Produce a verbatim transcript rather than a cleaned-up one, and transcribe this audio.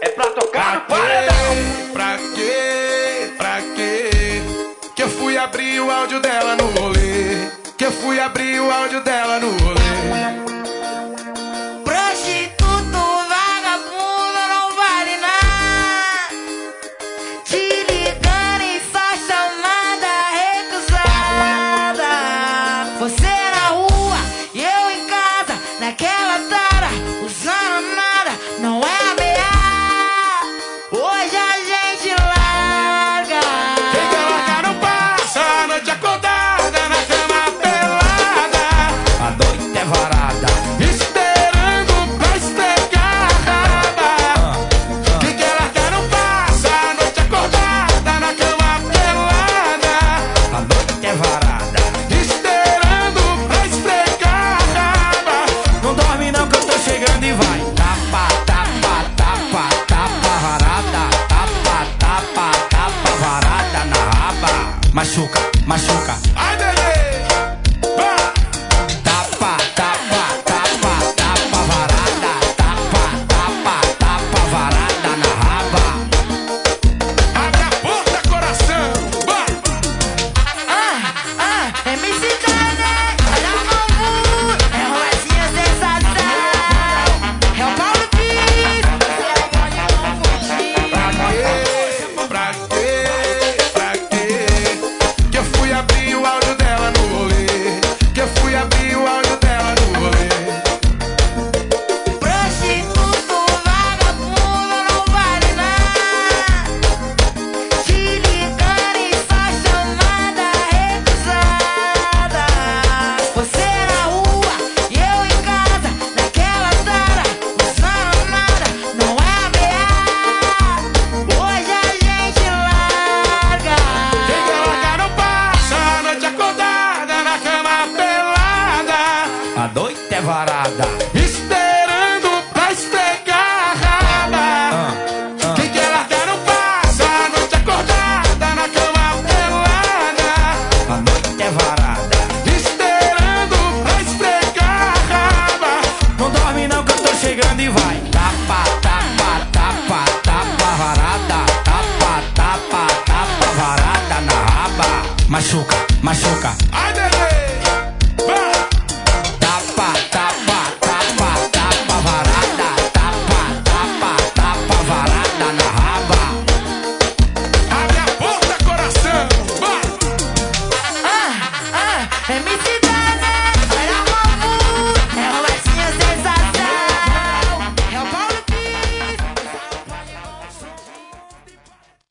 É pra tocar no paredão. Pra quê? Pra quê? Que eu fui abrir o áudio dela no rolê. Que eu fui abrir o áudio dela no rolê. Prostituto, vagabundo, não vale nada. Te ligando e faz chamada recusada. Você na rua e eu em casa, naquela tara, usando nada, não é ameaça. Hoje a gente larga. Quem quer largar não passa a noite acordada na cama pelada. A noite é varada, Esperando pra esfregar a raba. Quem quer largar não passa a noite acordada na cama pelada. a noite é varada. Esperando pra esfregar a raba. Não dorme não que eu tô chegando e vai. Tapa, tapa, tapa, tapa varada. Tapa, tapa, tapa varada na raba. Machuca, machuca. Ai, bebê! Vai! Tapa, tapa, tapa, tapa varada. Tapa, tapa, tapa varada na raba. Abre a porta, coração! Vai! Ah, ah, M C Dane, olha o bambu, é Rosinha sensação, é o Paulo Cris, você pode confundir. Pra quê? Pra quê? Que eu fui abrir o áudio dela no rolê. Que eu fui abrir o áudio dela no rolê. Prostituto, vagabundo, não vale nada. Te ligando e faz chamada recusada. Você na rua e eu em casa, naquela tara, usando nada, não é ameaça. Hoje a gente larga. Quem quer largar não passa a noite acordada na cama pelada. A noite é varada. Esperando pra esfregar a raba. Quem quer largar não passa a noite acordada na cama pelada. A noite é varada. Esperando pra esfregar a raba. Não dorme não que eu tô chegando e vai. Tapa, tapa, tapa, tapa varada. Tapa, tapa, tapa varada na raba. Machuca, machuca.